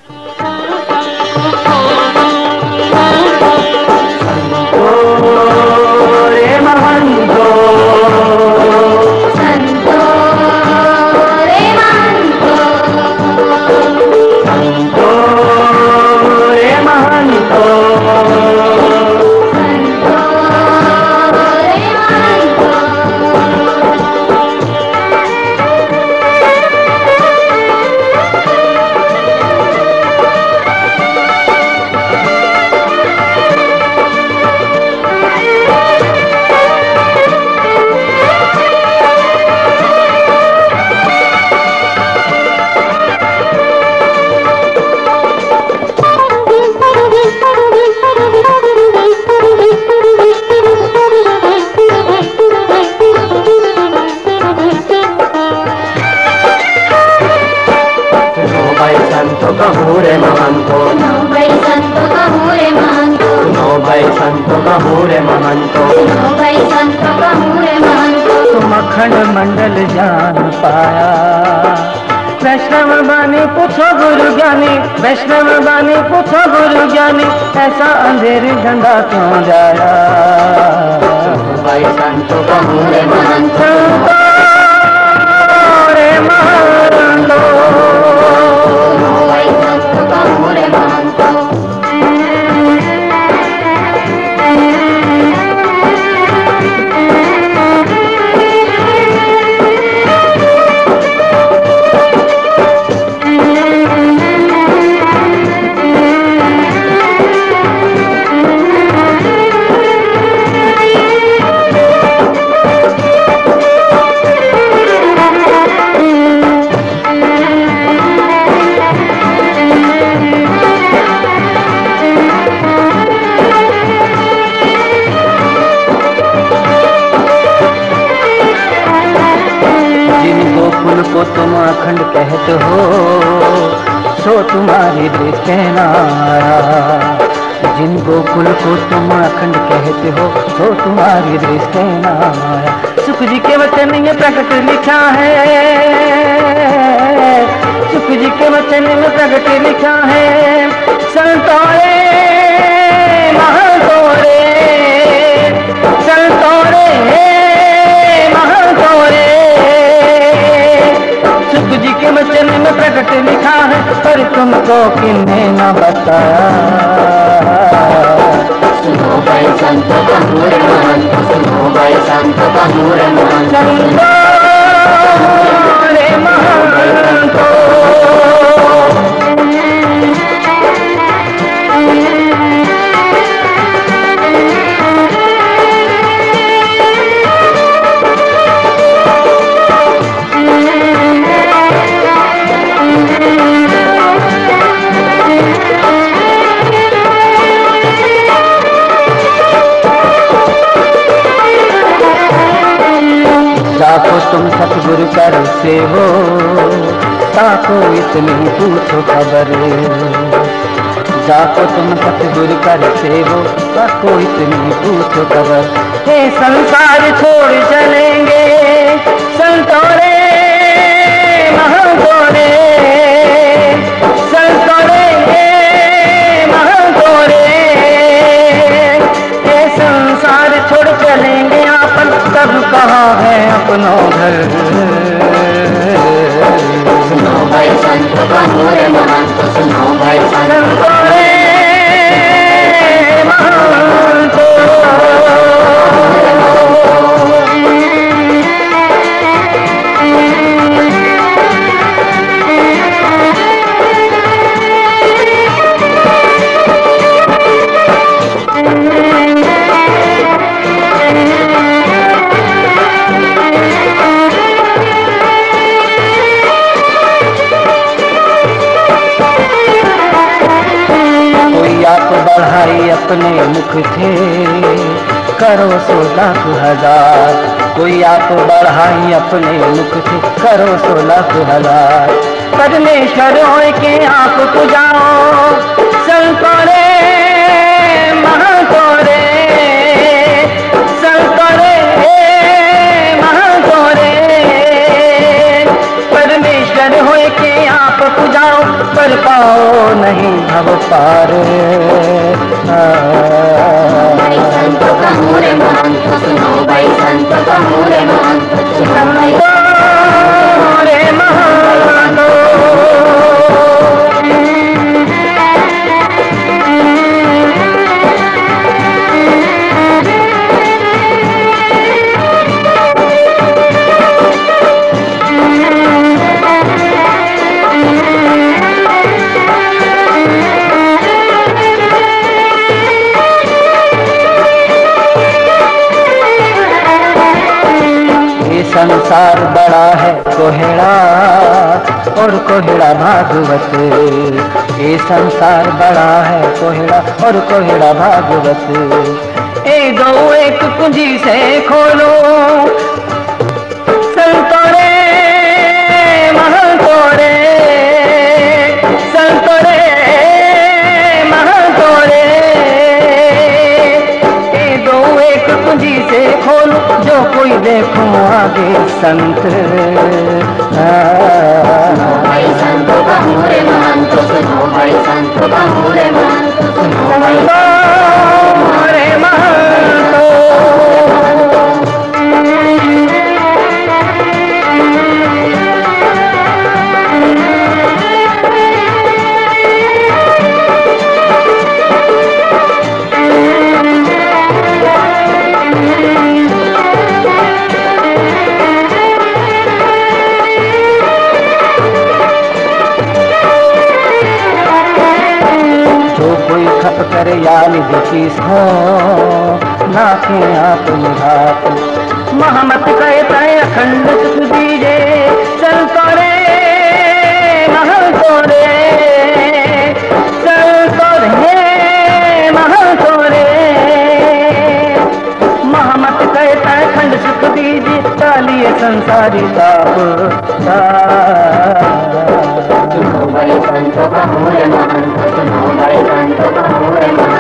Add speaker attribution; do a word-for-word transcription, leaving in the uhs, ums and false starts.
Speaker 1: अखंड मंडल जान पाया। वैष्णव बानी पूछो गुरु ज्ञानी, वैष्णव बानी पूछो गुरु ज्ञानी, ऐसा अंधेरी धंधा क्यों जाया। भाई संतो कहूरे महंतो, रे महंतो, भाई संतो कहूरे महंतो। को तुम अखंड कहते हो, सो तुम्हारी दृष्टि न आया। जिन गोकुल को तुम अखंड कहते हो, सो तुम्हारी दृष्टि न आया। सुख जी के वचन में प्रकट लिखा है, सुख जी के वचन में प्रकट लिखा है। संतोरे महतोरे, संतोरे महतोरे, सुख जी के वचन में प्रकट लिखा है, पर तुमको किन्ने न बताया। सुनो भाई संत कहूरे महंत, सुनो भाई संत कहूरे महंत, संतो रे महंतो। जाको तुम सतगुरु कर से हो, ताको इतनी पूछो खबर। जाको तुम सतगुरु कर से हो, ताको इतनी पूछो खबर। हे संसार छोड़ चलेंगे संतोरे महतोरे, संतोरे महतोरे। हे संसार छोड़ चलेंगे आपन, तब कहाँ है अपनो घर। सुनो भाई संत कहूरे महंत, सुनो भाई संत कहूरे महंत। बढ़ाई अपने मुख थे, करो सो लाख हजार। कोई आप बढ़ाई अपने मुख थे, करो सो लाख हजार। परमेश्वर होए के आप पुजाओ, संतोरे महतोरे, संतोरे महतोरे। परमेश्वर होए के आप पुजाओ, पर पाओ नहीं भव पार।
Speaker 2: भाई संतों का मोरे महंत सुनो, भाई संतों का मोरे महंत सुनो, भाई
Speaker 1: रे महंतो संसार बड़ा है कोहड़ा और कोहड़ा भागवत। ये संसार बड़ा है कोहड़ा और कोहड़ा भागवत। ए दो एक कुंजी से खोलो संतों रे महंतों रे, संतों रे महंतों रे। ए दो एक कुंजी से खोलो, जो कोई देखो आगे संत।
Speaker 2: भाई संतों का मोरे महंत सुनो, भाई संतों का मोरे महंत सुनो, भाई
Speaker 1: मोरे महंतो खप कर या निधि चीज हो, नाके आप निभात। महमत कहता है अखंड सुख दीजे संतों रे महंतों रे, संतों रे महंतों रे। महमत कहता है अखंड सुख दीजे, तालिए संसारी ताप।
Speaker 2: भाई संतों का मोरे महंत सुनो, भाई संतों का मोरे महंत